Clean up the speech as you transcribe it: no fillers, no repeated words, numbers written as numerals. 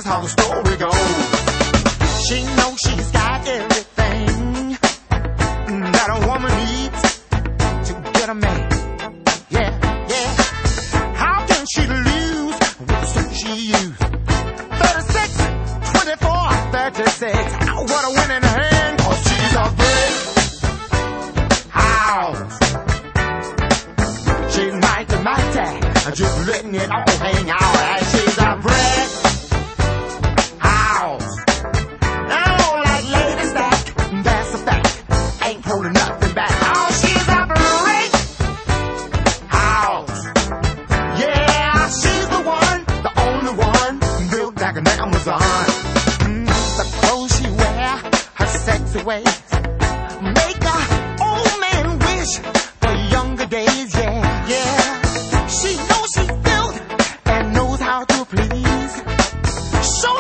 is how the story goes. She knows she's got everything that a woman needs to get a man. Yeah, yeah. How can she lose with the suit she used? 36, 24, 36. What a winning hand, 'cause she's a brick house. She's mighty, just letting it all hang out. And she's a brick house. Now, like Lady Stack, that's a fact. Ain't holding nothing back. Oh, she's a brick house. Yeah, she's the one, the only one, built like an Amazon. The clothes she wear, her sexy ways, make a old man wish for younger days. Yeah, yeah. She knows she's built and knows how to please. So